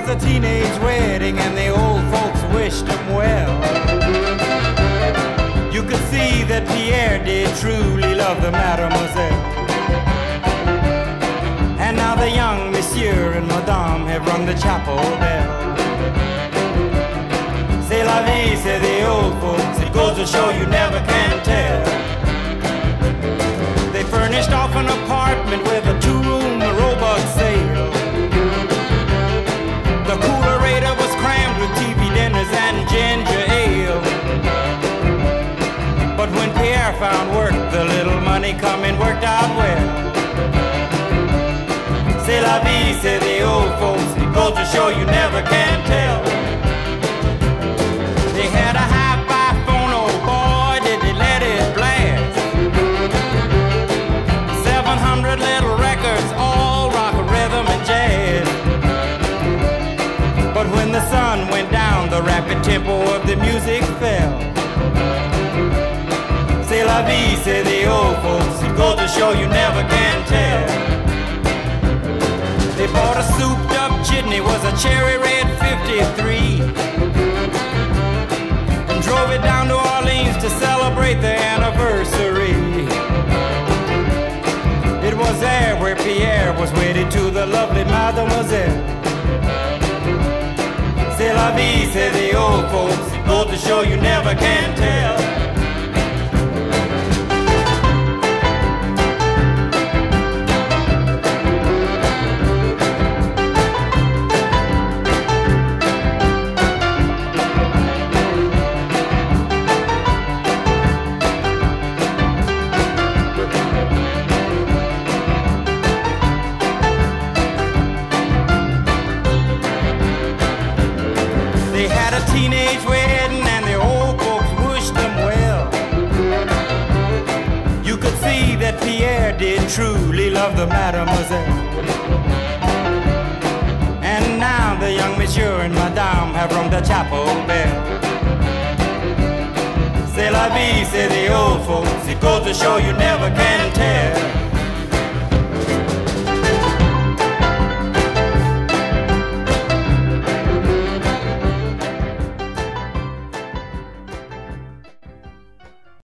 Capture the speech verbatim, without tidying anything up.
was a teenage wedding and the old folks wished him well. You could see that Pierre did truly love the mademoiselle. And now the young monsieur and madame have rung the chapel bell. C'est la vie, say the old folks, it goes to show you never can tell. They furnished off an apartment with a two-room robot sale. The coolerator was crammed with T V dinners and ginger ale. But when Pierre found work, the little money coming worked out well. C'est la vie, say the old folks, it goes to show you never can tell. They had a hi-fi phone, oh boy, did they let it blast. seven hundred little records, all rock, rhythm, and jazz. But when the sun went down, the rapid tempo of the music fell. C'est la vie, say the old folks, it goes to show you never can tell. They bought a souped-up chitney, was a cherry red fifty-three, and drove it down to Orleans to celebrate their anniversary. It was there where Pierre was wedded to the lovely mademoiselle. C'est la vie, say the old folks, it goes to show you never can tell. Teenage wedding and the old folks wished them well. You could see that Pierre did truly love the mademoiselle. And now the young monsieur and madame have rung the chapel bell. C'est la vie, say the old folks, it goes to show you never can tell.